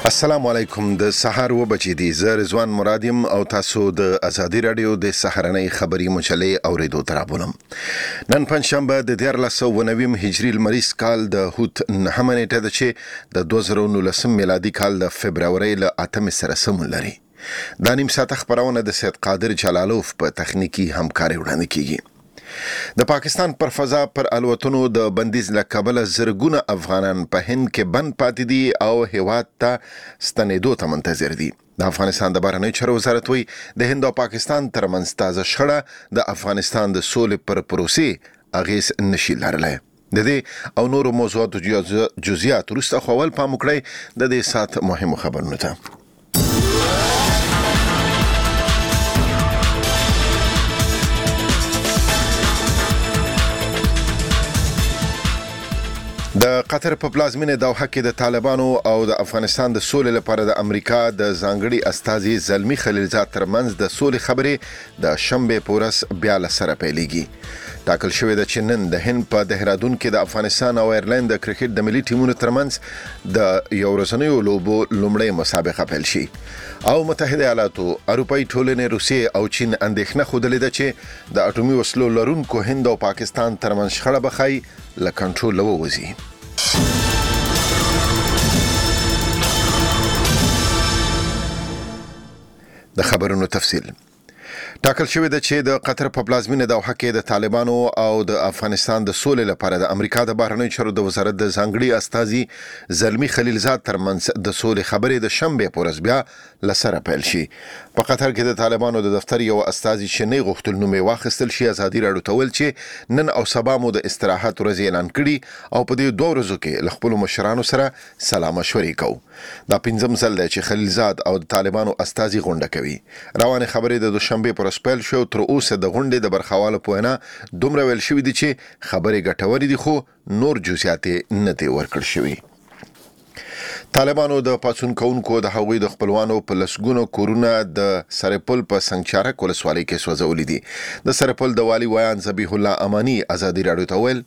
السلام علیکم. د سحر و بچی دی زه رضوان مرادیم او تاسو د ازادي رادیو د سحرنۍ خبری مجلې اوریدو ترابولم. نن پنځشنبه د 1490 هجری لمریز کال د هوت 9 نیټه ده چې د 2019 میلادي کال د فبراورۍ ل 8 سره سمون لري. دا نیم ساعت خبرونه د سید قادر جلالوف په تخنیکی همکاري وړاندې کیږي. د پاکستان پر فضا پر الوتنو د بندیز لکبل زرګونه افغانان په هند کې بند پاتې دي او هیواد ته ستنېدو ته منتظر دي. د افغانستان د بهرنیو چارو وزارت وی د هند او پاکستان ترمنځ تازه شخړه د افغانستان د سولې پر پروسې اغیز نشي لرلای. د دې او نورو موضوعاتو جزئیات وروسته خپل پام وکړئ د دې سات مهمو خبرونو ته. د قطر په پلازمینه دوحه کې د طالبانو او د افغانستان د سولې لپاره د امریکا د ځانګړي استازي زلمی خلیلزاد ترمنځ د سولې خبرې د شنبه پورس بیا لسره پیلېږي. ټاکل شوې ده چې نن د هند په دهرادون کې د افغانستان او ایرلند د کرکټ د ملي ټیمونو ترمنځ د یو ورځنیو لوبو لومړی مسابقه پیل شي. او متحده ایالاتو، اروپאי ټولنې، روسیې او چین اندېښنه خوده ده چې د اټومي وسلو لرونکو هند او پاکستان ترمنځ شخړه بخای له کنټرول ووځي. د خبرونو تفصیل. ټاکل شوې ده چې د قطر په پلازمینه دوحه کې د طالبانو او د افغانستان د سولې لپاره د امریکا د بهرنیو چارو د وزارت د ځانګړي استازي زلمی خلیلزاد ترمنځ د سولې خبرې د شنبه پورس بیا لسره پیل شي. په قطر کې د طالبانو د دفتر یو استازي شنې غوښتل نوم واخیستل شي. ازادي راډیو ته ویل چې نن او سبا مو د استراحت ورځ اعلان کړي او په دې دوه ورځو کې خپل مشرانو سره سلام مشورې کوو. دا پنځم ځل دی چې خلیلزاد او د طالبانو استازي غونډه کوي. روانه خبرې د دوشنبه پر سپیل شو. تر اوسه د غونډې د برخوالو په وینا دومره ویل شوې دي چې خبرې ګټورې دي خو نور جزئیات نه دي ورکړل شوي. طالبانو د پاتون کونکو د هغوی د خپلوانو په لسګونو کورونه د سرپل په سنگچارک ولسوالۍ کې سوځولې دي. د سرپل د والی ویان ذبیح الله امانی ازادي راډیو ته ویل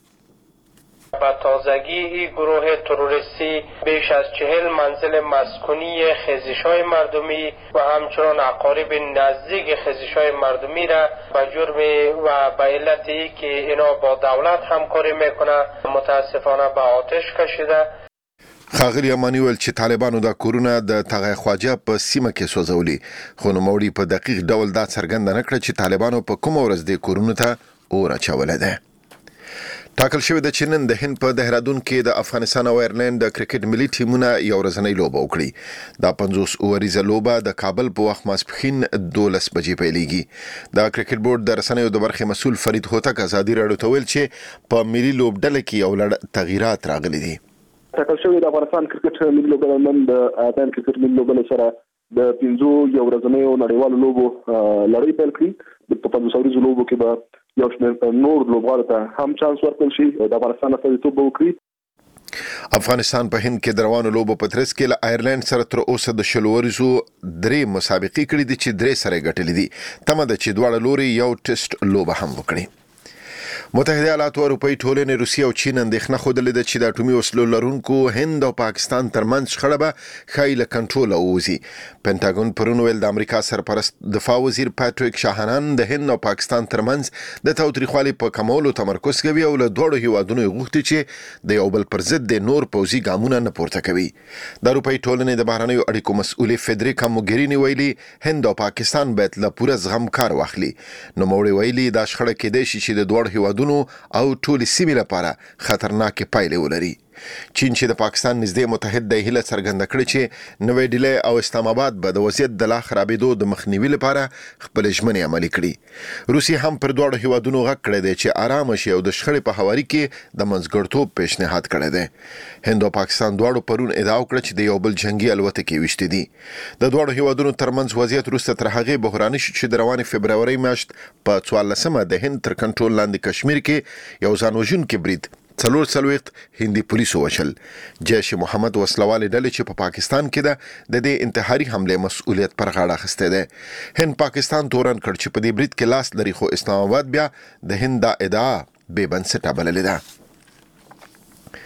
با تازگی این گروه تروریستی بیش از 40 منزل مسکونی خیزش‌های مردمی و همچنان اقارب نزدیک خیزش‌های مردمی را به جرم و به علتی که اینا با دولت همکاری میکنه متاسفانه به آتش کشیده. خاغلی امانی ویل چې طالبانو د کورونه د تغای خواجه په سیمه کې سوځولي، خو نوموړي په دقیق ډول دا څرګنده نه کړه چې طالبانو په کوم ورځ د کورونو ته اور اچولې ده. ټاکل شوې ده چې نن د هند په دهرادون کې د افغانستان او ایرلند د کرکټ ملي ټیمونه یو ورځنۍ لوبه وکړي. دا 50 اوریزه لوبه د کابل په وخت ماسپښین 12 بجې پیلېږي. د کرکټ بورډ د رسنیو د برخې مسؤل فرید هوتک ازادي راډیو ته ویل چې په ملي لوبډله کې یو لړ تغییرات راغلي دي. ټاکل شوې د افغانستان کرکټ ملي لوبډله نن د افغان کرکټ ملي لوبډلې سره د 15 یو ورځنیو نړیوالو لوبو لړۍ پیل کړي. په 50 اوریزو لوبو کې به یو شمېر نور لوبغاړو ته هم چانس ورکړل شي د افغانستان استازیتوب وکړي. افغانستان په هند کې د روانو لوبو په ترڅ کې له ایرلند سره تر اوسه د شلوريزو درې مسابقې کړې دي چې درې سره ګټلې دي. تمه ده چې دواړه لوري یو ټیسټ لوبه هم وکړي. متحده ایالات او اروپאי ټولنې، روسیې او چین اندېښنه خوده ده چې د اټومي وسلو لرونکو هند او پاکستان ترمنځ شخړه به خای له کنټرول ووځي. پینټاګون پرون ویل د امریکا سرپرست دفاع وزیر پاتریک شاهانان د هند او پاکستان ترمنځ د تاوتریخوالي په کمولو تمرکز کوي او له دوړو هیوادونو غوښتي چې د یو بل پر ضد د نور پوځي ګامونه نه پورته کوي. د اروپאי ټولنې د بهرنیو اړیکو مسؤلې فدریکا موګرینی ویلي هند او پاکستان باید له پوره زغم کار واخلي. نو موړي ویلي دا شخړه کېدای شي چې د دوړو هیوادونو او ټول سیمې لپاره خطرناک پایلې ولري. چین چې د پاکستان نږدې متحد دی هیله څرګنده کړې چې نوې ډیلی او اسلام آباد به د وضعیت د لا خرابېدو د مخنیوي لپاره خپل ژمنې عملي کړي. روسیې هم پر دوړو هیوادونو غږ کړی دی چې آرام شي او د شخړې په هواري کې د منځګړتوب پیشنهاد کړی دی. هند او پاکستان دواړو پرون ادعا وکړه چې د یو بل جنگي الوتکې وشتې دي. د دوړو هیوادونو ترمنځ وضعیت وروسته تر هغې بحراني شو چې د روانې فبراورۍ میاشت په 14مه د هند تر کنټرول لاندې کشمیر کې یو ځانوژونکی برید 440 هندي پولیسو وشل. جیش محمد وسلوالې ډلې چې په پاکستان کې ده د دې انتحاري حمله مسؤلیت پر غاړه اخیستی دی. هند پاکستان تورن کړ چې په دې برید کې لاس لري خو اسلام آباد بیا د هند دا ادعا بې بنسټه بللې ده.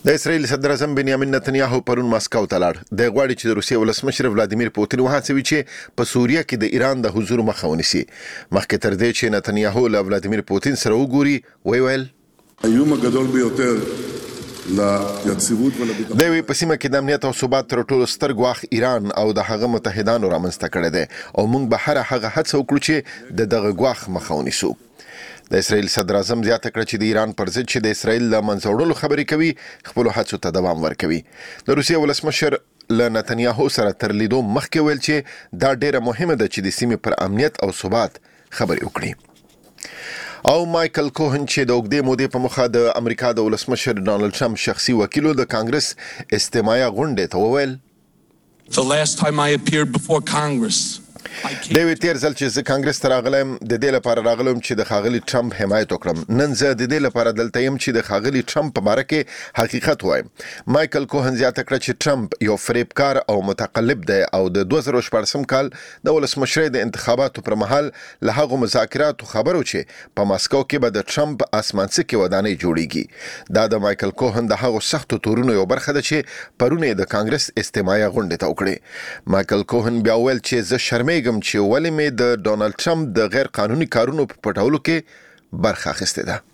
د اسرایل صدر اعظم بنیامین نتنیاهو پرون ماسکو ته لاړ. د غواړي چې د روسیې ولسمشر ولادیمیر پوتین وهڅوي چې په سوریه کې د ایران د حضور مخه ونیسي. مخکې تر دې چې نتنیاهو له ولادیمیر پوتین سره وګوري ویل האיום הגדול ביותר ליציבות ולביטחון. د وی په سیمه کې د امنیت او ثبات تر ټولو ستر ګواښ ایران او د هغه متحدانو رامنځته کړی دی او موږ به هر هغه هڅه وکړو چې د دغه ګواښ مخه ونیسو. د اسرایل صدر اعظم زیاته کړه چې د ایران پر ضد چې د اسرایل له منځه وړلو خبرې کوي خپل هڅو ته دوام ورکوي. د روسیې ولسمشر له نتنیاهو سره تر لیدو مخکې ویل چې دا ډیره مهمه ده چې د سیمې پر امنیت او ثبات خبرې وکړي. او مایکل کوهن چې د اوږدې مودې په مخه د امریکا د ولسمشر ډانلډ ټرمپ شخصي وکیل د کانګرس استماعي غونډې ته وویل The last time I appeared before Congress د تیر ځل چې زه کانګرس ته راغلم د دې لپاره راغلم چې د خاغلی ټرمپ حمایت وکړم. نن زه د دې لپاره دلته یم چې د خاغلی ټرمپ په اړه کې حقیقت وایم. مایکل کوهن زیاته کړه چې ټرمپ یو فریبکار او متقلب دی او د 2014 کال د ولسمشرۍ د انتخاباتو پر مهال له هغو مذاکراتو خبرو چې په ماسکو کې به د ټرمپ اسمانڅکي ودانۍ جوړیږي. دا د مایکل کوهن د هغو سختو تورونو یو برخه ده چې پرونه د کانګرس استماعي غونډه ته وکړه. مایکل کوهن بیا ویل چې زه شرمېږم چې ولې مې د ډونالد ټرمپ د غیر قانوني کارونو په پټولو کې برخه اخیستې ده.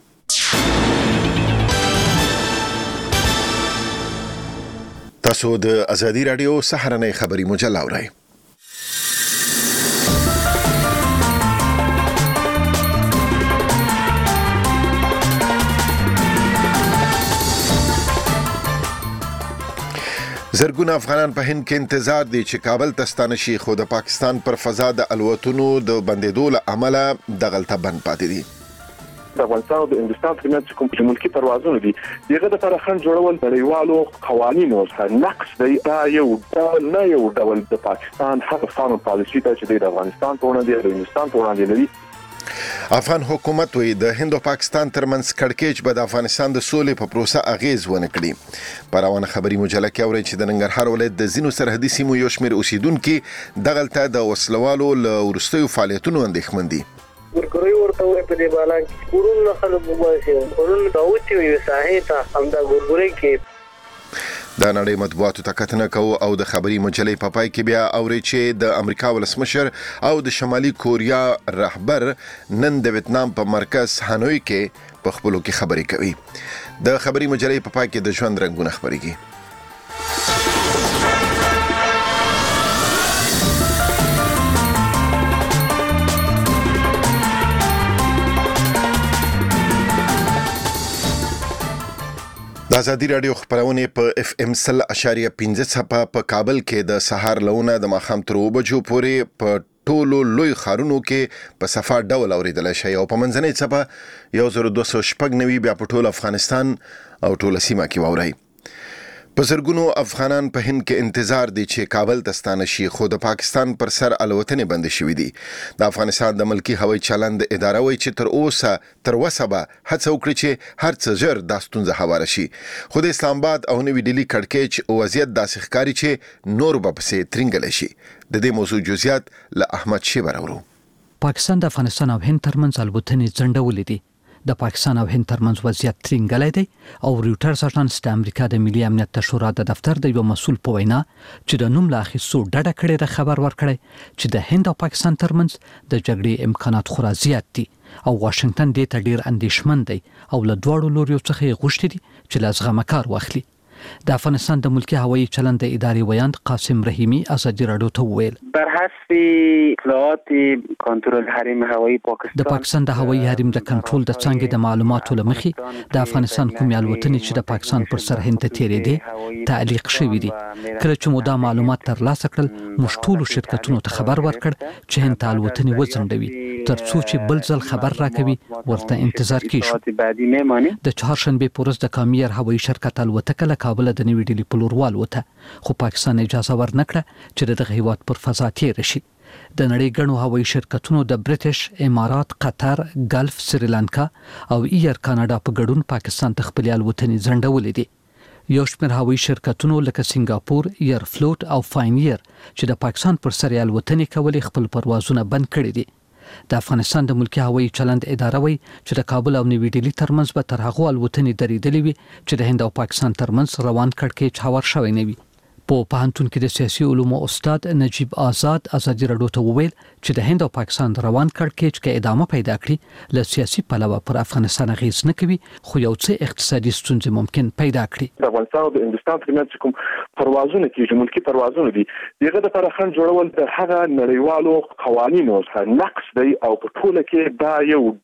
تاسو د ازادي رادیو سهارنۍ خبري مجله اورئ. زرګونه افغانان په هند کې انتظار دي چې کابل ته ستانه شي خو د پاکستان پر فضا د الوتنو د بندیدو له امله دغلطه بند پاتې دي. د افغانستان او د هندستان ترمنځ کوم ملکی پروازونه دي دغه د طرفن جوړول نړیوالو قوانینو سره نقص دی. دا یو ډول د پاکستان هغه فارم پالیسي ته چې د افغانستان په وړاندې د هندستان په وړاندې لري. افغان حکومت وی د هند او پاکستان ترمنځ کړکېچ به د افغانستان د سولې په پروسه اغیز ونه کړي. په روانه خبري مجله کې اوري چې د ننګرهار ولایت د ځینو سرحدي سیمو یو شمېر اوسیدونکو دغلطه د وسلوالو له ورستیو فعالیتونو اندېښمن دي. ورګروي ورته وي په دې بالا کې کورونه خلک وباسي کورونه داوتی وي ساحې ته هم دا ورګروي کې د نړۍ مطبوعاتو ته کتنه کوو او د خبري مجلې په پای کې بیا اوري چې د امریکا ولسمشر او د شمالي کوریا رهبر نن د ویتنام په مرکز هانوي کې په خپلو کې خبرې کوي. د خبري مجلې په پای کې د ژوند رنګونه خبرېږي. د ازادي رادیو خبرونه په اف ام 100.15 صفه په کابل کې د سهار لونه د ماخام تر 2 بجو پورې په ټولو لوی خارونو کې په صفه ډول اوریدل شي او په منځنۍ صفه 1290 بیا په ټول افغانستان او ټول سیمه کې ووري. په زرګونو افغانان په هند کې انتظار دي چې کابل ته ستانه شي خو د پاکستان پر سر الوتنې بند شوې دي. د افغانستان د ملکی هوایي چلند اداره وایي چې تر اوسه به هڅه وکړي چې هر څه ژر د ستونزه هواره شي. خو د اسلام آباد او نوی ډیلی کړکېچ او وضعیت داسې ښکاري چې نور به پسې ترنګل شي. د دې موضوع جزئیات له احمد شیبر اورو. پاکستان د افغانستان او هند ترمنځ الوتنې ځنډولې دي. د پاکستان او هند ترمنځ وضعیت ترنګلای دی او ریوټرز اژانس د امریکا د ملي امنیت شورا د دفتر د یو مسؤل په وینا چې د نوم لا اخیستو ډډه کړې د خبر ورکړی چې د هند او پاکستان ترمنځ د جګړې امکانات خورا زیات دي او واشنگټن دې ته ډیر اندېښمن دی او له دواړو لوريو څخه یې غوښتي دي چې له زغمه کار واخلي. د افغانستان د ملکی هوایي چلند ادارې ویاند قاسم رحیمی ازادي رادیو ته وویل بر حسب اطلاعات کنټرول حریم هوایي پاکستان د پاکستان د هوایي حریم د کنټرول د څنګه د معلوماتو لمخې د افغانستان کومې الوتنې چې د پاکستان پر سر هند ته تیرې دي تعلیق شوې دي. کله چې مو دا معلومات ترلاسه کړل موږ ټول شرکتونو ته خبر ورکړ چې هند ته الوتنې وځنډوي ترڅو چې بل ځل خبر راکوي ورته انتظار کیږي. د چهارشنبه په ورځ د کامیر هوایي شرکت الوتکه له کابل د نوی ډیلی په لور والوته خو پاکستان اجازه ورنکړه چې دغه هیواد پر فضا تیر شي. د نړۍ ګڼو هوایي شرکتونو د برټش، امارات، قطر، ګلف، سریلانکا او ایر کاناډا په ګډون پاکستان ته خپل الوتنې ځنډولې دي. یو شمېر هوایي شرکتونو لکه سنگاپور، ایر فلوټ او فاینیر چې د پاکستان پر سر الوتنې کولې خپل پروازونه بند کړي دي. د افغانستان د ملکی هوایي چلند اداره وایي چې د کابل او نیوي ډیلي ترمنځ به تر هغو الوتنې درېدلې وي چې د هند او پاکستان ترمنځ روان کړکېچ هوار شوی نه وي. په پوهنتون کې د سیاسي علومو استاد نجیب آزاد ازادي راډیو ته وویل چې د هند او پاکستان روان کړکېچ کې ادامه پیدا کړي له سیاسي پلوه پر افغانستان اغیز نه کوي، خو یو څه اقتصادي ستونزې ممکن پیدا کړي. د افغانستان او د هندستان ترمنځ کوم پروازونه کېږي، ملکی پروازونه دي، دغه د لپاره جوړول د هغه نړیوالو قوانینو څخه نقص دی او په ټوله کې دا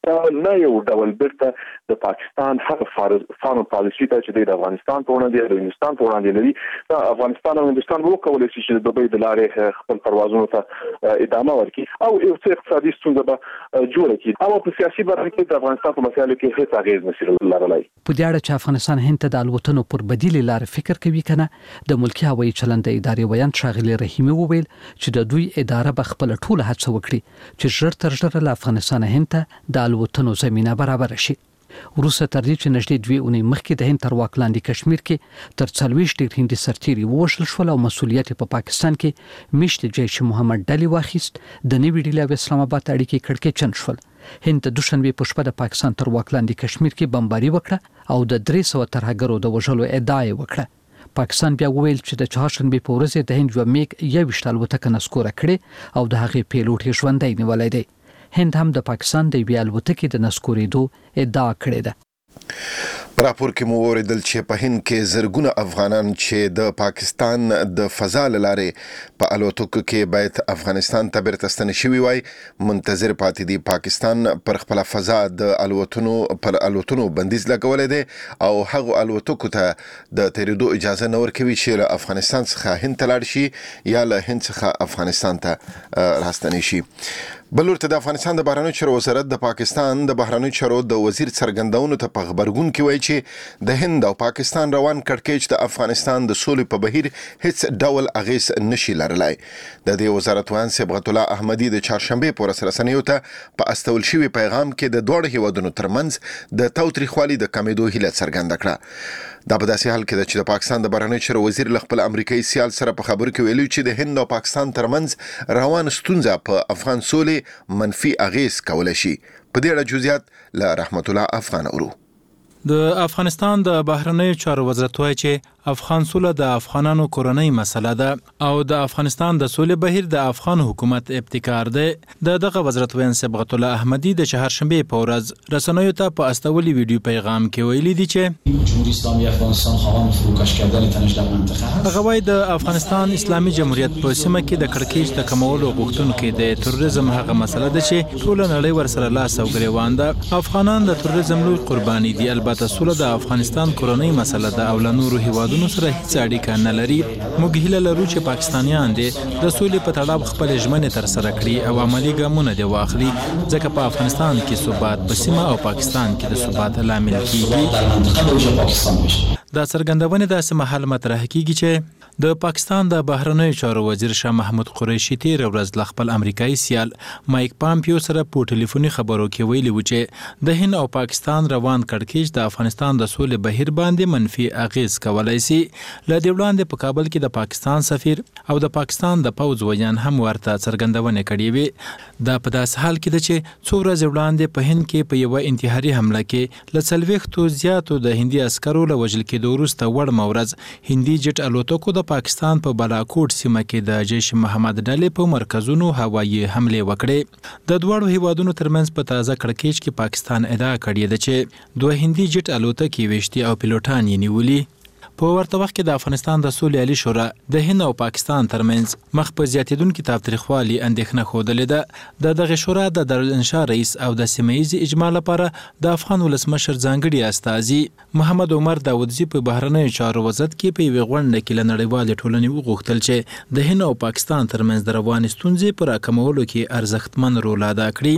یو ډول برته د پاکستان هغه فارم پالیسي ته چې د افغانستان په وړاندې د هندستان په وړاندې لري. دا افغانستان او هندستان وکولای شي چې د دوبۍ د لارې خپل پروازونو ته ادامه ورکړي او یو څه اقتصادي ستونزه به جوړه کړي او په سیاسي برخه کې د افغانستان په مسایلو کې هیڅ اغیز نشي لرلای. په دې اړه چې افغانستان هند ته د الوتنو پر بدیل لار فکر کوي کنه، د ملکی هوایي چلند ادارې ویان شاغلی رحیمي وویل چې د دوی اداره به خپل ټول هڅه وکړي چې ژر تر ژره له افغانستان هند ته د الوتنو زمينه برابر شي. وروسته تر دې چې نږدې 2 اونۍ مخکې د هند تر واک لاندې کشمیر کې تر 40 ډیر هندي سرتیري ووژل شول او مسؤلیت په پاکستان کې میشت جیش محمد ډلی واخیست. د نیوي ډیلي او اسلام آباد اړیکې کړکېچن شول. هند د دوشنبه په شپه د پاکستان تر واک لاندې کشمیر کې بمباري وکړه او د 300 ترهګرو د وژلو ادعا وکړه. پاکستان بیا وویل چې د چهارشنبه په ورځ د هند یو میګ 21 الوتکه نسکوره کړې او د هغې پیلوټ یې ژوندی نیولای دی. هند هم د پاکستان د یوې الوتکې د نسکورېدو ادعا کړې ده. راپور کې مو اوریدل چې په هند کې زرګونه افغانان چې د پاکستان د فضا لارې په الوتکو کې باید افغانستان ته بیرته ستنې شوي وای منتظر پاتې دي. پاکستان پر خپل فضا د الوتنو بندیز لګولې ده او هغه الوتکو ته د تیریدو اجازه نه ورکوي چې له افغانستان څخه هند ته لاړ شي یا له هند څخه افغانستان ته راستنې شي. بلور ته د افغانستان د بهرنیو چارو وزارت د پاکستان د بهرنیو چارو د وزیر څرګندونو ته په خبرګون کې وایي چې د هند او پاکستان روان کړکېچ د افغانستان د سولې په بهیر هیڅ ډول اغیز نشي لرلای. د دې وزارت وان صبغت الله احمدي د چهارشنبه په ورځ رسنیو ته په استول شوی پیغام کې د دوه هیوادونو ترمنځ د تاوتریخوالي د کمیدو هیله څرګنده کړه. دا په داسې حال کې چې د پاکستان د بهرنیو چارو وزیر له خپل امریکایي سیال سره په خبرو کې ویلي چې د هند او پاکستان ترمنځ روان ستونزه په افغان سولې منفي اغیز کولای شي. په دې اړه جزئیات له رحمت الله افغان اورو. د افغانستان د بهرنیو چارو وزارت وایي چې افغان سوله د افغانانو کورنۍ مسله ده او د افغانستان د سولې بهیر د افغان حکومت ابتکار دی. دغه وزارت وین صبغت الله احمدي د چهارشنبه په ورځ رسنیو ته په استولي ویډیو پیغام کې ویلي دي چې جمهوری اسلامی افغانستان خواهان فروکش کردن تنش در منطقه هست. هغه وایي د افغانستان اسلامي جمهوریت په سیمه کې د کړکېچ د کمولو غوښتونکو د تروریزم هغه مسله ده چې ټول نړۍ ورسره لاس او ګریوان ده. افغانان د تروریزم لوی قرباني دي. البته سوله د افغانستان کورنۍ مسله ده او له نورو هیوادونو سره هیڅ اړیکه نه لري. موږ هیله لرو چې پاکستانیان د سولې په تړاو خپل ژمنې تر سره کړي او عملی ګامونه دې واخلي ځکه په افغانستان کې ثبات په سیمه او پاکستان کې د ثبات لامل کیږي. دا څرګندونه داسې مهال مطرح کیږي چې د پاکستان د بهرنیو چارو وزیر شاه محمود قریشي تیر ورځ ل خپل امریکایي سیال مایک پامپیو سره په ټلیفوني خبرو کې ویلي و چې د هند او پاکستان روان کړکېچ د افغانستان د سولې بهیر باندې منفي اغیز کولای شي. له دې وړاندې په کابل کې د پاکستان سفیر او د پاکستان د پوځ ویان هم ورته څرګندونه کړې وي. دا په داس حال کې ده چې څو ورځې وړاندې په هند کې په یو انتحاري حمله کې ل 40 زیاتو د هندي عسکرو له وژل کېدو وروسته وړ مورز هندي جټ الوتکو د پاکستان په بالاکوټ سیمه کې د جیش محمد ډلې په مرکزونو هوایي حمله وکړې. د دوه هیوادونو ترمنځ په تازه کړکېچ کې پاکستان ادعا کړې ده چې دوه هندي جټ الوتکې وشتي او پیلوټان یې نیولي. په ورته وخت کې د افغانستان د سولې عالی شورا د هند او پاکستان ترمنځ مخ په زیاتیدونکو تاوتریخوالي اندېښنه خوده ده. دغه شورا د دارالانشا رئیس او د سیمه‌ییز اجماع لپاره د افغان ولسمشر ځانګړي استازي محمد عمر داودزي په بهرنیو چارو وزارت کې په یوه غونډه کې له نړیوالې ټولنې وغوښتل چې د هند او پاکستان ترمنځ د روانې ستونزې په راکمولو کې ارزښتمن رول ادا کړي.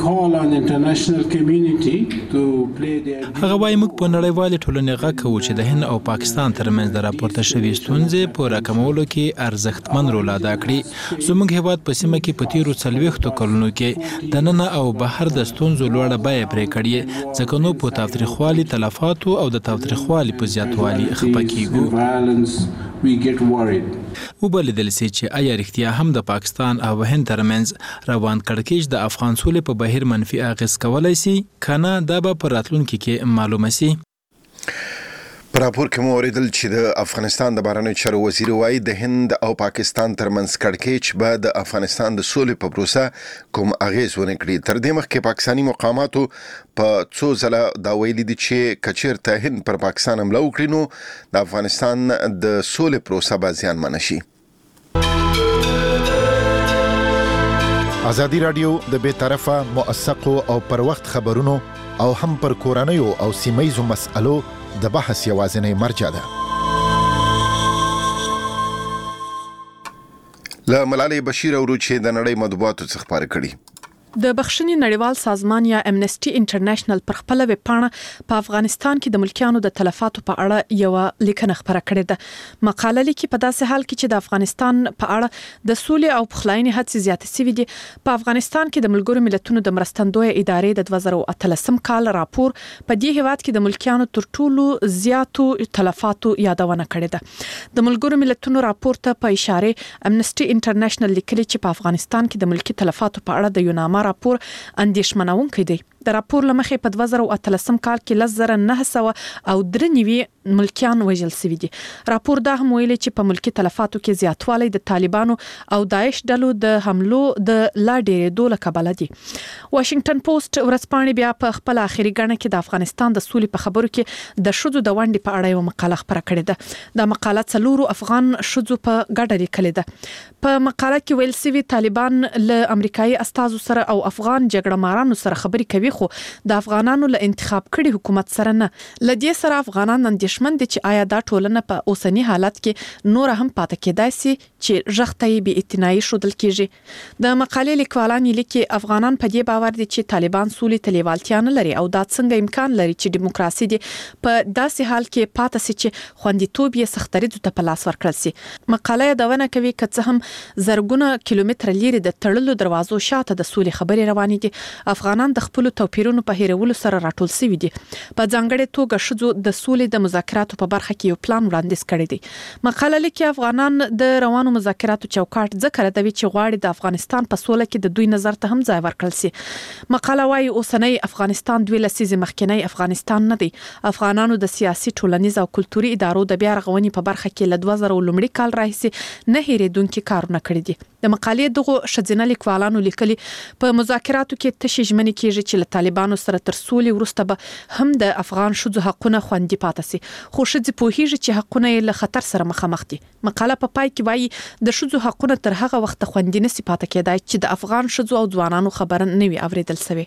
هغه وايي موږ په نړیوالې ټولنې غږ کوو چې د هند او پاکستان ترمنځ د راپورته شوې ستونزې په راکمولو کې ارزښتمن رول ادا کړي. زموږ هیواد په سیمه کې په تیرو 40 کلونو کې د ننه او بهر د ستونزو لوړه بیه پرې کړې، ځکه نو په تاوتریخوالي تلفاتو او د تاوتریخوالي په زیاتوالي خفه کیږو. وبلیدل سي چې آیا رښتیا هم د پاکستان او هند ترمنځ روان کړکېچ د افغان سولې په بهیر منفي اغېز کولای شي کنه دا به په راتلونکي کې معلومه شي. په راپور کې مو اوریدل چې د افغانستان د بهرنیو چارو وزیر وایي د هند او پاکستان ترمنځ کړکېچ به د افغانستان د سولې په پروسه کوم اغېز ونه کړي. تر دې مخکې پاکستاني مقاماتو په څو ځله دا ویلي دي چې کچیرته هند پر پاکستان حمله وکړي نو د افغانستان د سولې پروسه به زیانمنه شي. ازادي رادیو د بیطرفه موثقو او پر وخت خبرونو او هم پر کورنیو او سیمایزو مسألو د بحث یوازینی مرجع ده. له ملالۍ بشیر اورو چې د نړۍ مطبوعاتو څخه خبرې کړي. د بخښنې نړیوال سازمان یا امنسټي انټرنیشنل پر خپل ویب پاڼه په افغانستان کې د ملکیانو د تلفاتو په اړه یو لیکنه خبره کړې ده. مقاله لیکي په داسې حال کې چې د افغانستان په اړه د سولې او پخلاینې هڅې زیاتې شوې دي. په افغانستان کې د ملګرو ملتونو د مرستندوی ادارې د 2013 کال راپور په دې هیواد کې د ملکیانو تر ټولو زیاتو تلفاتو یادونه کړې ده. د ملګرو ملتونو راپور ته په اشاره امنسټي انټرنیشنل لیکلي چې په افغانستان کې د ملکی تلفاتو په اړه د یوناما راپور اندیشمنونکی دی. د راپور لمخې په 2013 کال کې 1993 ملکیان وژل شوي دي. راپور دا هم ویلي چې په ملکی تلفاتو کې زیاتوالی د طالبانو او داعش ډلو د حملو د لا ډېرېدو له کبله دي. واشنگټن پوسټ ورځپاڼې بیا په خپل اخري غاڼه کې د افغانستان د سولې په خبرو کې د شذو د ونډې په اړه یو مقاله خبره کړې ده. دا مقاله 4 افغان شذو په ګډه لیکلې ده. په مقاله کې ویل شوی طالبان له امریکایي استازو سره او افغان جګړه مارانو سره خبرې کوي، خو د افغانانو له انتخاب کړي حکومت سره نه. لدې سره افغانان اندېښمن دي چې آیا دا ټولنه په اوسنی حالت کې نور هم پاتې کېدای شي چې ژغتې به اتناعي شودل کېږي. د مقالې لیکوالان لیکي افغانان په دې باور دي چې طالبان سولې ته لیوالتیا نه لري او دا څنګه امکان لري چې دیموکراسي دي په داسې حال کې پاتې شي چې خوندیتوب یې سختریزو ته په لاس ورکړل شي. مقاله یادونه کوي که څه هم زرګونه کیلومتر لري د تړلو دروازو شاته د سولې خبرې روانې دي، افغانان د خپل توپیرونو په هیرولو سره راټول شوي دي. په ځانګړې توګه شذو د سولې د مذاکراتو په برخه کې یو پلان وړاندیز کړی دی. مقاله لیکي افغانان د روانو مذاکراتو چوکاټ ځکه ردوي چې غواړي د افغانستان په سوله کې د دوی نظر ته هم ځای ورکړل شي. مقاله وايي اوسنی افغانستان 2 لسیزې مخکنی افغانستان نه دی. افغانانو د سیاسي، ټولنیز او کلتوري ادارو د بیا رغونې په برخه کې له 2000 لومړي کال راهیسې نه هېرېدونکي کارونه کړي دي. د مقالې دغه شذینه لیکوالانو لیکلي په مذاکراتو کې تشې ژمنې کېږي چې له طالبانو سره تر سولې وروسته به هم د افغان شذو حقونه خوندي پاتې شي، خو ښځې پوهیږي چې حقونه یې له خطر سره مخامخ دي. مقاله په پای کې وایي د شذو حقونه تر هغه وخت خوندي نشي پاتې کېدای چې د افغان شذو او ځوانانو خبره نه وي اوریدل شوې.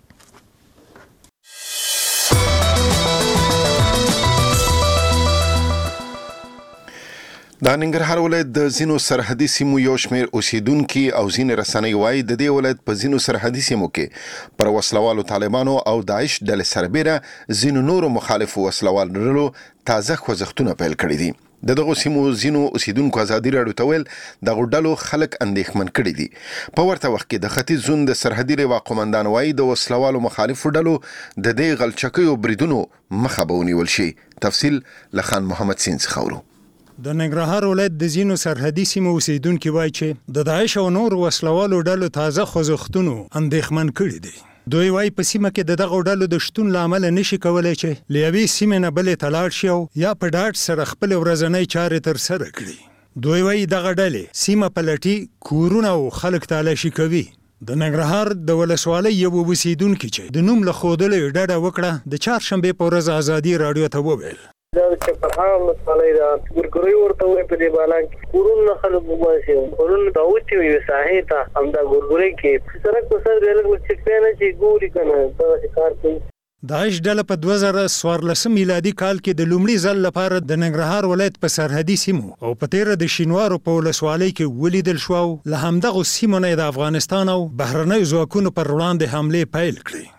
د ننګرهار ولایت د ځینو سرحدي سیمو یو شمېر اوسیدونکي او ځینې رسنۍ وایي د دې ولایت په ځینو سرحدي سیمو کې پر وسلوالو طالبانو او داعش ډلې سربېره ځینو نورو مخالفو وسلوال ډلو تازه خوځښتونه پیل کړي دي. د دغو سیمو ځینو اوسیدونکو ازادي راډیو ته ویل دغو ډلو خلک اندېښمن کړي دي. په ورته وخت کې د ختیځ زون د سرحدي لوا قومندان وایي د وسلوالو مخالفو ډلو د دې غلچکیو بریدونو مخه به ونیول شي. تفصیل له خان محمد سین څخه اورو. د ننګرهار ولایت د ځینو سرحدي سیمو اوسیدونکي وایي چې د داعش او نور وسلوالو ډلو تازه خوځښتونو اندېښمن کړي دي. دوی وایي په سیمه کې د دغو ډلو د شتون له امله نشي کولی چې له یوې سیمې نه بلې ته لاړ شي او یا په ډاډ سره خپلې ورځنۍ چارې ترسره کړي. دوی وایي دغه ډلې سیمه پلټي، کورونه او خلک تالاشي کوي. د ننګرهار د ولسوالۍ یو اوسیدونکي چې د نوم له ښودلو یې ډډه وکړه د چهارشنبې په ورځ ازادي راډیو ته وویل دا چې په هغه مسالې دا ګورګوري ورته وي په دې بالا کې کورونه خلک وباسي کورونه دا اوچي وي ساحې ته هم دا ګورګوري کې سره کو سره ریل چې کنه چې ګوري کنه دا کار کوي. داعش ډله په 2014 میلادي کال کې د لومړي ځل لپاره د ننګرهار ولایت په سرحدي سیمو او په تیره د شینوارو په ولسوالۍ کې ولیدل شو او له همدغو سیمو نه د افغانستان او بهرنیو ځواکونو پر وړاندې حملې پیل کړې.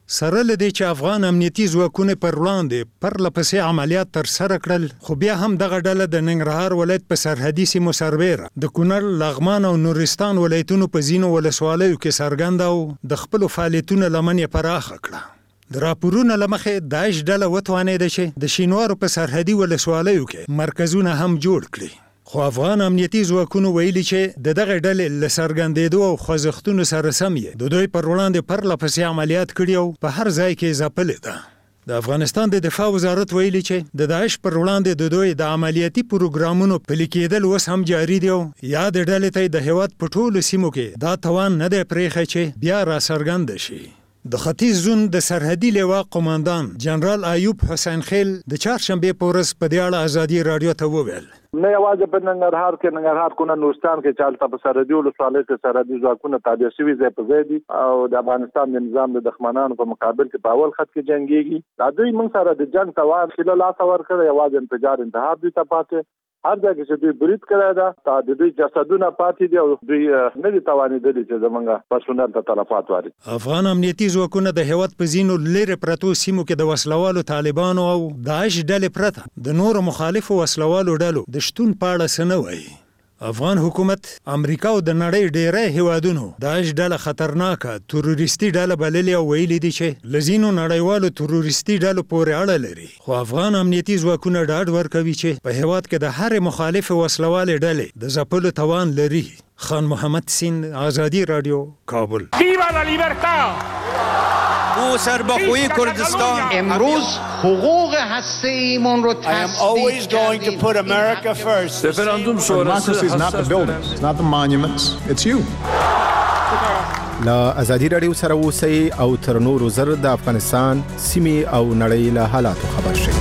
سره لدی چې افغان امنیتي ځواکونه پر وړاندې پرلپسې عملیات تر سره کړل، خو بیا هم دغه ډله د ننګرهار ولایت په سرحدي سیمو سربیره د کونړ، لغمان او نورستان ولایتونو په ځینو ولسوالیو کې څرګنده او د خپلو فعالیتونو لمن یې پراخه کړه. د راپورونو له مخې داعش ډله وتوانېده چې د شینوارو په سرحدي ولسوالیو کې مرکزونه هم جوړ کړي. خو افغان امنیتي ځواکونو ویلي چې د دغه ډلې له څرګندېدو او خوځښتونو سره سم یې د دوی پر وړاندې پرلپسې عملیات کړي او په هر ځای کې ځپلې ده. د افغانستان د دفاع وزارت ویلي چې د داعش پر وړاندې د دوی د عملیاتي پروګرامونو پلي کېدل اوس هم جاري دي او یا د ډلې ته د هېواد په ټولو سیمو کې دا توان نه دی پرېښی چې بیا راڅرګنده شي. د ختیځ زون د سرحدي لوا قوماندان جنرال ایوب حسین خیل د چهارشنبې په ورځ په دې اړه ازادي رادیو ته وویل: نه یوازې په ننګرهار کونه نورستان کې چالتہ په سرحدي ولسوالۍ کې سرحدي ځواکونه تابع شوي ځای په ځای دي او د افغانستان د نظام د دښمنانو په مقابل کې په اول خط کې جنګيږي. دا دوی موږ سره د جنگ توان خلل لاس ورکړي، یوازې انفجار انتحار دوی ته پاتې هر ځای کې چې دوی برید کړی ده د دوی جسدونه پاتې دي او دوی نه دي توانېدلي چې زمونږ پرسونل ته تلفات وارد. افغان امنیتي ځواکونه د هېواد په ځینو لرې پرتو سیمو کې د وسلوالو طالبانو او داعش ډلې پرته د نورو مخالفو وسلوالو ډلو د شتون په اړه څه نه وایي. افغان حکومت امریکا او د نړۍ ډیری هیوادونو داعش ډله خطرناکه تروریستي ډله بللې او ویلي دي چې لزینو نړیوالو تروریستي ډلو پورې اړه لري. خو افغان امنیتي ځواکونه ډاډ ورکوي چې په هیواد کې د هر مخالف وسلوالې ډلې د ځپلو توان لري. خان محمد سین، آزادی رادیو، کابل. ویوا لا لیبرتا! او سربخوی کردستان امروز حقوق هسته‌ایمون رو I am always going to put America first. Referendum sonrası is not the buildings, it's not the monuments, it's you. لا ازادي رادیو سره اوسئ او تر نورو زر د افغانستان سیمې او نړۍ له حالاتو خبر شئ.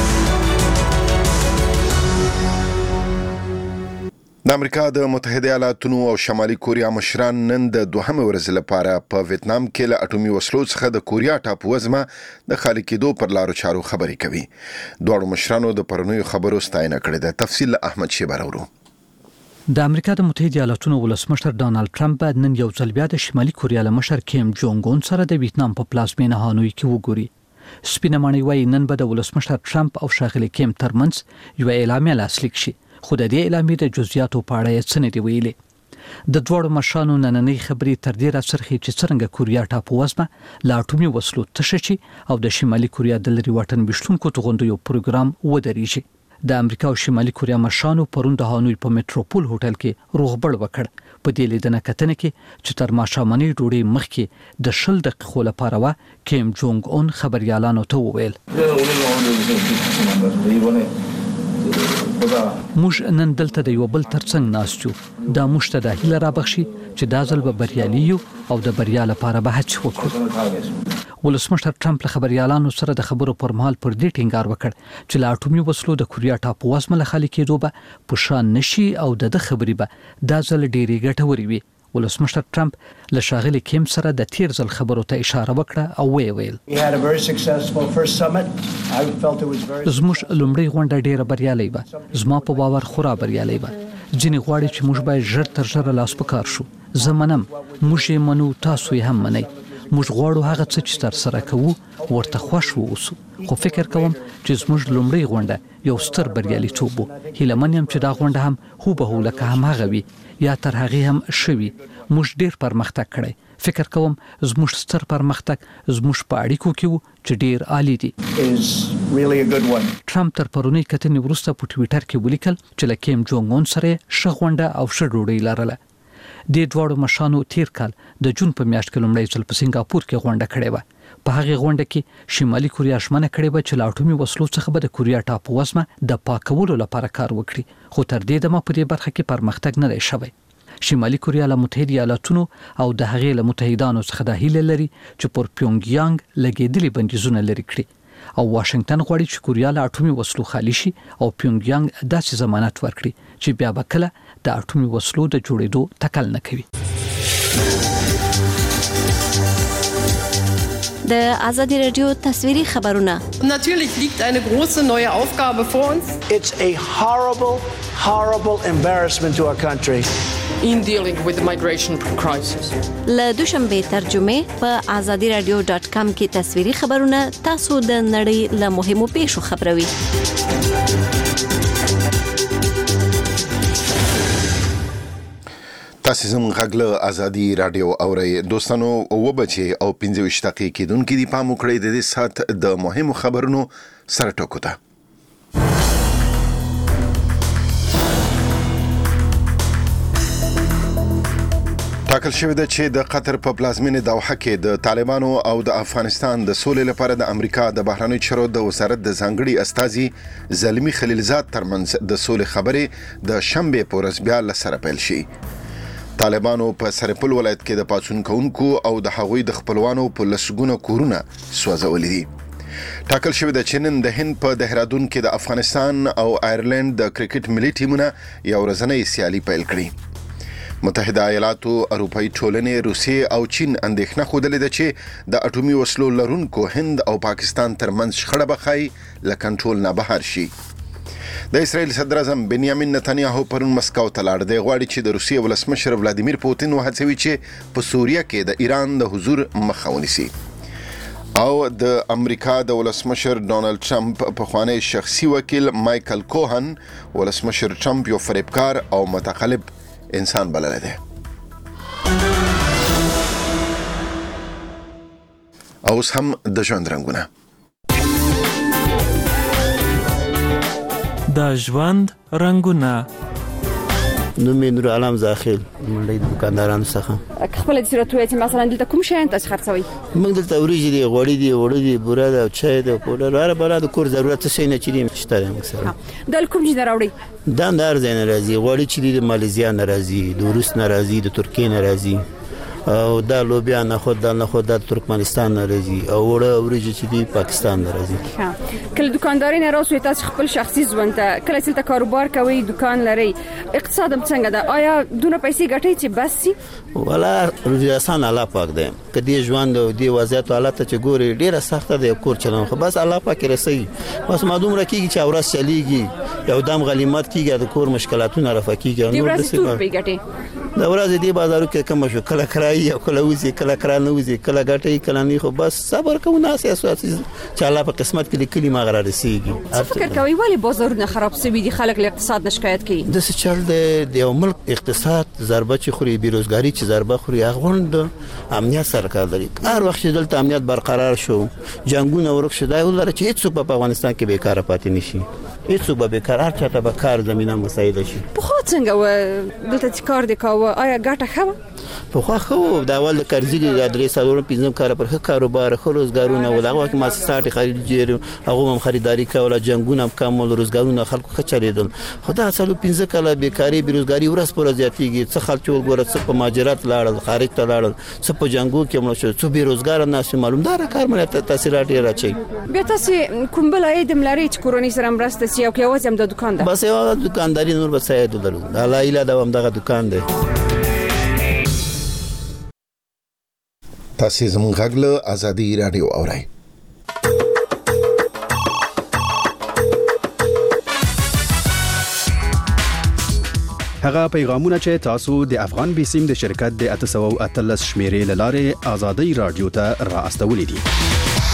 د امریکا د متحده ایالاتونو او شمالي کوریا مشران نن د دوهمه ورځ لپاره په ویتنام کې له اټومي وسلو څخه د کوریا ټاپووزمه د خالي کېدو پر لارو چارو خبرې کوي. دواړو مشرانو د پرونیو خبرو ستاینه کړې ده. تفصیل احمد شیبه راوړو. د امریکا د متحده ایالاتونو ولسمشر ډانلډ ټرمپ بعد نن یو ځل بیا د شمالي کوریا له مشر کیم جونګ اون سره د ویتنام په پلازمینه هانوی کې وګوري. سپینه ماڼۍ وايي نن به د ولسمشر ټرمپ او ښاغلي کیم ترمنځ یو اعلامیه لاسلیک شي، خو د دې اعلامیې د جزئیاتو په اړه یې څه نه دي ویلي. د دواړو مشرانو نننۍ خبرې تر دې راڅرخي چې څرنګه کوریا ټاپووزمه له اټومي وسلو تشه شي او د شمالي کوریا د لرې واټن ویشتونکو توغندیو پروګرام ودرېږي. د امریکا او شمالي کوریا مشرانو پرون د هانوی په میټروپول هوټل کې روغبړ وکړ. په دې لیدنه کتنه کې چې تر ماښامنۍ ډوډۍ مخکې د 20 دقیقو لپاره و کیم جونګ اون خبريالانو ته وویل: موږ نن دلته د یو بل ترڅنګ ناست یو. دا موږ ته د هیله رابخشي چې دا ځل به بریالي یو او د بریا لپاره به هڅه وکړو. ولسمشر ټرمپ له خبريالانو سره د خبرو پر مهال پر دې ټینګار وکړ چې له اټومي وسلو د کوریا ټاپووزمه له خالي کېدو به په شان نشي او د خبرې به دا ځل ډېری ګټورې وي. ولسمشر ټرمپ له ښاغلي کیم سره د تیر ځل خبرو ته اشاره وکړه او ویل: زموږ لومړی غونډه ډیره بریالۍ وه. زما په باور خورا بریالۍ وه. ځینې غواړي چې موږ باید ژر تر ژره لاس په کار شو. زه منم، موږ یې منو، تاسو یې هم منئ. موږ غواړو هغه څه چې تر سره کوو ورته خوښ ووسو. خو فکر کوم چې زموږ لومړی غونډه یو ستر بریالیتوب و. هیله من یم چې دا غونډه هم هوبهو لکه هماغه وي یا تر هغې هم شوي. موږ ډیر پرمختګ کړی. فکر کوم زموږ ستر پرمختګ زموږ په اړیکو کې وو چې ډیر عالی دي. ټرمپ تر پرونی کتنې وروسته په ټویټر کې ولیکل چې له کیم جونګ اون سره ښه غونډه او ښه ډوډۍ لرله. د دواړو مشرانو تیر کال د جون په میاشت کې لومړی ځل په سنگاپور کې غونډه کړې وه. په هغه غونډه کې شمالي کوریا ژمنه کړې وه چې له اټومي وسلو څخه به د کوریا ټاپووزمه د پاکولو لپاره کار وکړي. خو تر دې دمه په دې برخه کې پرمختګ نه دی شوی. شمالي کوریا له متحده ایالاتونو او د هغې له متحدانو څخه د هیله لري چې پر پیونګ یانګ لګېدلي بندیزونه لري کړي او واشنگټن غواړي چې کوریا له اټومي وسلو خالي شي او پیونګ یانګ داسې ضمانت ورکړي چې بیا به کله د اټومي وسلو د جوړېدو تکل نه کوي. د آزادی رادیو تصویری خبرونه. Natürlich liegt eine große neue Aufgabe vor uns. It's a horrible embarrassment to our country. In dealing with the migration crisis. له دوشنبه ترجمه په azadiradio.com کې تصویری خبرونه تاسو د نړۍ له مهمو پیښو خبروي. تاسو زموږ غږ له ازادي رادیو اورئ. دوستانو 9:25 او 15 دقیقې کېدونکې دي. پام وکړئ د دې سات د مهمو خبرونو سره ټکو ته. ټاکل شوې ده چې د قطر په پلازمینه دوحه کې د طالبانو او د افغانستان د سولې لپاره د امریکا د بهرنیو چارو د وزارت د ځانګړي استازي زلمی خلیلزاد ترمنځ د سولې خبرې د شنبه په ورځ بیا لسره پیل شي. طالبانو په سرپل ولایت کې د پاتون کونکو او د هغوی د خپلوانو په لسګونه کورونه سوځولې دي. ټاکل شوې ده چې نن د هند په دهرادون کې د افغانستان او آیرلند د کرکټ ملي ټیمونه یو ورځنۍ سیالي پیل کړي. متحده ایالاتو، اروپایي ټولنې، روسیې او چین اندېښنه خوده ده چې د اټومي وسلو لرونکو هند او پاکستان ترمنځ شخړه بخای له کنټرول نه بهر شي. د اسرائیل صدر اعظم بنیامین نتنیاهو پرون مسکو ته لاړ. دی غواړي چې د روسیې ولسمشر ولادیمیر پوتین وهڅوي چې په سوریه کې د ایران د حضور مخه ونیسي. او د امریکا د ولسمشر ډونالد ټرمپ پخوانی شخصي وکیل مایکل کوهن ولسمشر ټرمپ یو فریبکار او متقلب انسان بللی دی. اوس هم د ژوند رنګونه. د ژوند رنګونه. نوم یې نور عالم زاخیل، منډي دکاندارانو څخه. خپل د صورت وایي چې مثلا دلته کوم شی تاسو خرڅوي؟ موږ دلته وریجې دي، غوړي دي، وړو دي، بوره ده، چای ده، پوډر، هر بل د کور ضرورت څه نه چي شته موږ سره. د کوم ځای راوړي؟ دا اندار ځای نه راځي، غوړي چې د ماليزیا نه راځي، د روس نه راځي، د ترکیې نه راځي، او دا لوبیا نه خود د ترکمنستان نه راځي، او وړه وریجې چې دی پاکستان نه راځي. کله دکانداري نه راوځي، تاسو خپل شخصي ژوند ته کله چې کاروبار کوي، دکان لري، اقتصاد هم څنګه ده؟ آیا دونه پیسې ګټي چې بس سي؟ ولا روزي آسان الله پاک دی. کدي ژوند او دی وضعیت حالت چې ګوري ډیره سخته ده کور چلون، خو بس الله پاک رسي. بس معلوم راکېږي چې اورس چلیږي، یو دم غلیمت کیږي، د کور مشکلاتونه رافقېږي. نو د څه په ګټي دا ورځ دی بازارو کې کوم شو، کله کرایي او کله وځي، کله کرانه وځي، کله ګټي، کله نه. خو بس صبر کوو، نه اساس چې الله په قسمت کې لیکلي ما غره رسیږي. څه فکر کوي ولی بازارونه خراب سوي دي، خلک له اقتصاد نه شکایت کوي؟ د څه چل د یو ملک اقتصاد ضربه چې خوري، بیروزګاری چې ضربه خوري، غوند امنیت سره کار لري. هر وخت چې دلته امنیت برقرار شو، جنگونه ورک شو، دا ولر چې هیڅ په افغانستان کې بیکاره پاتې نشي، هیڅ به بیکاره چاته به کار زمينه مساعده شي. په خو څنګه و دلته کار د کاوه، آیا ګټه خو په خو دا ول د قرضې د درې سالونو پنځم کار پر کاروبار خو روزګارونه ولغه کې مؤسسات خریدجیر هغه هم خریداري کوله، جنگونه هم کمول، روزګارونه خلکو خچریدل. خدا اصل 15 کاله بیکاری بیروزګاری ورس پر زیاتیږي. څه خلک ولګور څه په ماجرات لاړل، خارج ته لاړل، څه په جنگو کې مړ شو، څه بیروزګار نه شي. معلومدار کار مله تاثیرات راچي. بیا تاسو کوم بل اېدم لري چې کورونی سره مرسته سي او کې اواز هم د دکان ده؟ بس یو دکانداري نور بس اېد درو دا لا اله دا هم دغه دکان دی. تاسو زموږ غږ له ازادي رادیو اورئ. هغه پیغامونه چې تاسو د افغان بیسیم د شرکت د 813 شمیرې لاره ازادي رادیو ته را استولې دي.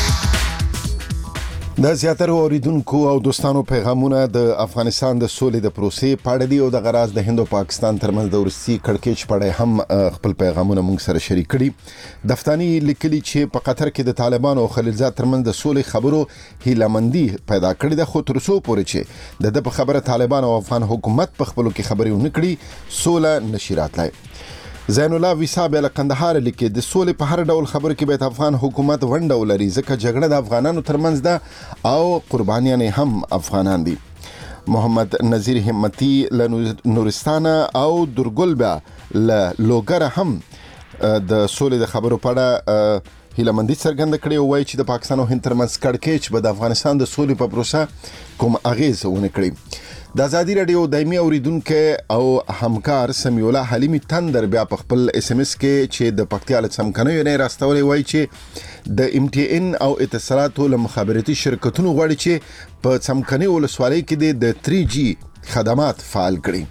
د زیاتره اوریدونکو او دوستانو پیغامونه د افغانستان د سولې د پروسې پاړه دي او د غراز د هند او پاکستان ترمنځ د ورسي کړکېچ پاړه هم خپل پیغامونه موږ سره شریک کړي. دفتانی لیکلي چې په قطر کې د طالبانو او خلیلزاد ترمنځ د سولې خبرو هیلمندي پیدا کړې ده، خو تر څو پورې چې د په خبره طالبان او افغان حکومت په خپلو کې خبرې ونکړي، سوله نشي راتلای. زین الله ویساب له قندهار لیکي د سولې په هر ډول خبر کې به افغان حکومت ونډه ولري، ځکه جګړه د افغانانو ترمنځ ده او قربانیان هم افغانان دي. محمد نذیر همتی له نورستان او درګل بیا له لوګر هم د سولې د خبرو پړه هیلمندي څرګنده کړې او وایي چې د پاکستان او هند ترمنځ کړکېچ به د افغانستان د سولې په پروسه کوم اغیز ونه کړي. د ازادي رادیو دایمي اوریدونکو او همکار سمیع الله حلیمی تندر بیا په خپل اس ام اس کې چې د پکتیا له څمکنیو نه راستولې وای چې د ام ټي ان او اتصالاتو له مخابراتي شرکتونو غواړي چې په څمکنیو ولسوالۍ کې د 3G خدمات فعال کړي.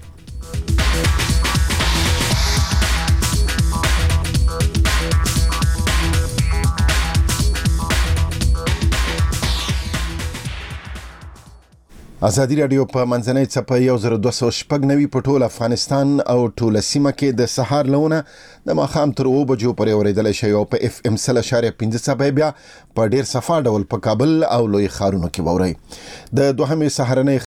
ازادي رادیو په منځنۍ څپه 1290 په ټول افغانستان او ټول سیمه کې د سهار لونه د ماخام تر 2 بجو پورې اوریدل شي او په اف ام 3.15 بیا په ډیر صفا ډول په کابل او لوی ښارونو کې ووري. د دوهمې سهارنۍ